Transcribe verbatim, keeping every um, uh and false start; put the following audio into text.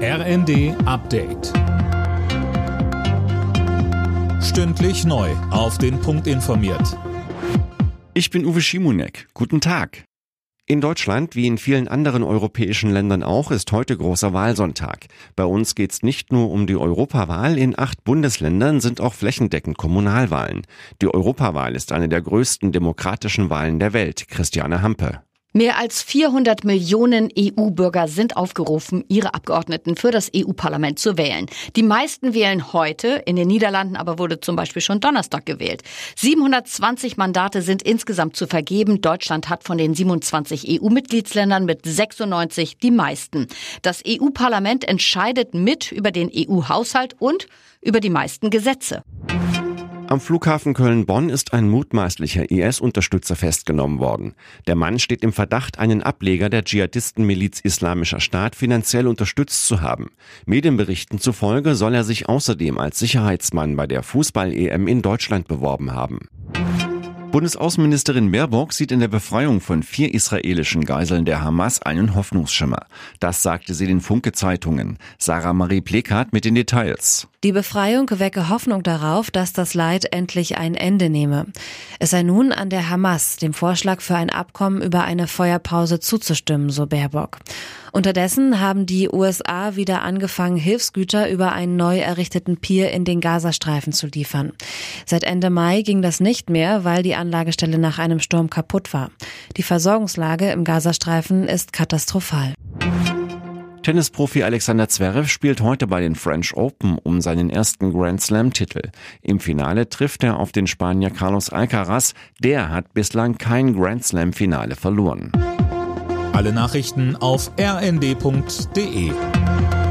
R N D Update. Stündlich neu auf den Punkt informiert. Ich bin Uwe Schimonek. Guten Tag. In Deutschland, wie in vielen anderen europäischen Ländern auch, ist heute großer Wahlsonntag. Bei uns geht's nicht nur um die Europawahl, in acht Bundesländern sind auch flächendeckend Kommunalwahlen. Die Europawahl ist eine der größten demokratischen Wahlen der Welt. Christiane Hampe. Mehr als vierhundert Millionen E U-Bürger sind aufgerufen, ihre Abgeordneten für das E U-Parlament zu wählen. Die meisten wählen heute, in den Niederlanden aber wurde zum Beispiel schon Donnerstag gewählt. siebenhundertzwanzig Mandate sind insgesamt zu vergeben. Deutschland hat von den siebenundzwanzig E U-Mitgliedsländern mit sechsundneunzig die meisten. Das E U-Parlament entscheidet mit über den E U-Haushalt und über die meisten Gesetze. Am Flughafen Köln-Bonn ist ein mutmaßlicher I S-Unterstützer festgenommen worden. Der Mann steht im Verdacht, einen Ableger der Dschihadistenmiliz Islamischer Staat finanziell unterstützt zu haben. Medienberichten zufolge soll er sich außerdem als Sicherheitsmann bei der Fußball-E M in Deutschland beworben haben. Bundesaußenministerin Baerbock sieht in der Befreiung von vier israelischen Geiseln der Hamas einen Hoffnungsschimmer. Das sagte sie den Funke-Zeitungen. Sarah Marie Plekat mit den Details. Die Befreiung wecke Hoffnung darauf, dass das Leid endlich ein Ende nehme. Es sei nun an der Hamas, dem Vorschlag für ein Abkommen über eine Feuerpause zuzustimmen, so Baerbock. Unterdessen haben die U S A wieder angefangen, Hilfsgüter über einen neu errichteten Pier in den Gazastreifen zu liefern. Seit Ende Mai ging das nicht mehr, weil die Anlagestelle nach einem Sturm kaputt war. Die Versorgungslage im Gazastreifen ist katastrophal. Tennisprofi Alexander Zverev spielt heute bei den French Open um seinen ersten Grand Slam-Titel. Im Finale trifft er auf den Spanier Carlos Alcaraz. Der hat bislang kein Grand Slam-Finale verloren. Alle Nachrichten auf r n d punkt d e.